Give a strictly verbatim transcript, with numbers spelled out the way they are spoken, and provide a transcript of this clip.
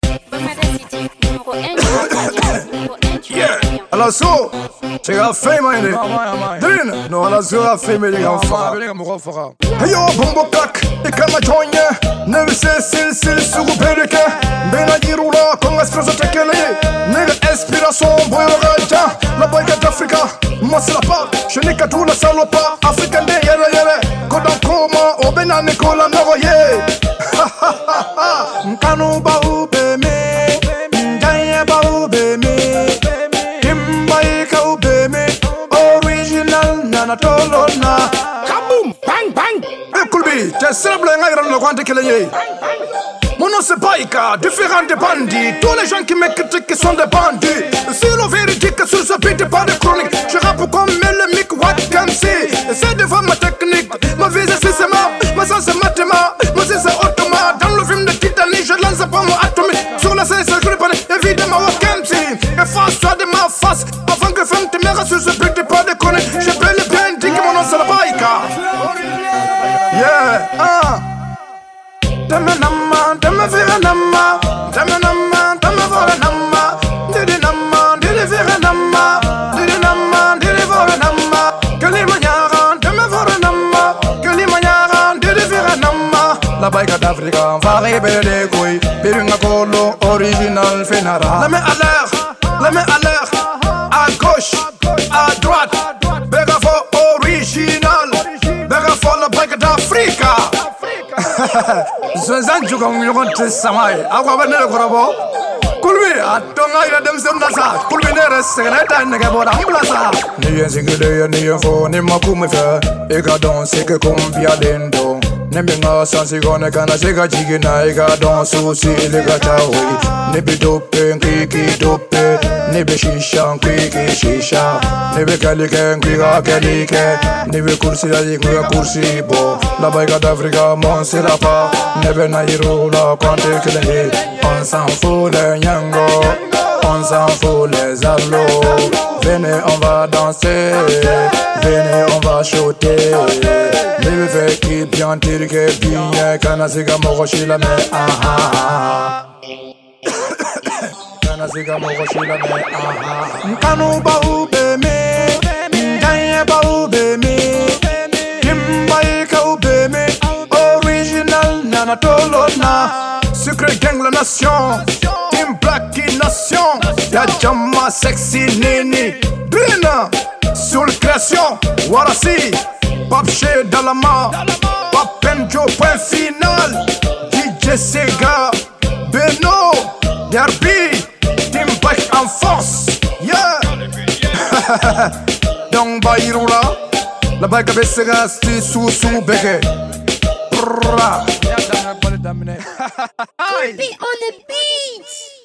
Alla so, chega fame ine. Drin, no alla so a fame de gafa. Heyo bombo kak, ikama joinye. Neve se sil sil sugu perike. Bena girula con espresso tekele. Nega inspiration boyo raja. La boyka d'Africa, moi c'est la part. Je n'ai qu'à tout la salopa. Africain de yere yere. Kodan koma, obena Nicola Navoye. Nkanu ba ube me. Ndanye ba ube me. Tolona kaboum bang bang Kulbi t'es célèbre le grand décalé. Mon nom c'est Baïka, différent des bandits. Tous les gens qui me critiquent qui sont des bandits. C'est la vérité que sur ce beat pas de chronique. Je rappe comme le mic what can see. C'est devant ma technique. Ma visée c'est c'est ma, ma sens c'est mathéma. Ma c'est c'est automa. Dans le film de Titanic je lance pas mon atomique. Sur la scène c'est grippé, évidemment what can see. Efface-toi de ma face avant que femme te mère sur ce beat pas de chronique. Je peux le bien dire que mon nom c'est la Baïka. Yeah, ah. Dame nama, dame vera nama, dame nama, dame vera nama, didi nama, didi vera nama, didi nama, didi vera nama, kali manyara, dame vera nama, kali manyara, didi vera nama. La Baïka d'Africa, vari bede koi, birunga kolo, original fenara. La main à l'air, la main à l'air, à gauche, à droite, bega for original, bega for la Baïka d'Africa. Zan juga ngulon te samai akwa bane ko robo kulbi atonga ira dem sem nasa kulbi ne resegata ne ke boda amblasa ni yen singede ni yen fo ni makume fe e ka don se ke kumbia lendo ne menga sansi gone kana se ka jigina e ka don so si le ka tawi ne be dope nkiki dope ne be shisha nkiki shisha ne be kalike nkika kalike ne be kursi la nkika kursi bo la Baïka d'Africa mon c'est la pa ne be na irola kwante kele on s'en fout les nyango on s'en fout les allos venez on va danser venez on va shooter ne be fait qui bien tire que bien kana siga mogoshi la me ah kana siga mogoshi la me ah nkanu ba ube me ndanye ba ube me Baïka ube me original nana tolona Sucre gang la nation Team Black nation Y'a Jama sexy nini Brina sur le création Warasi Papche Dalama Papenjo point final D J Sega Beno Derby Team Black en force Yeah Donc Baïroula La Baïka Bessega sti sous sous beke Kulbi on the beat.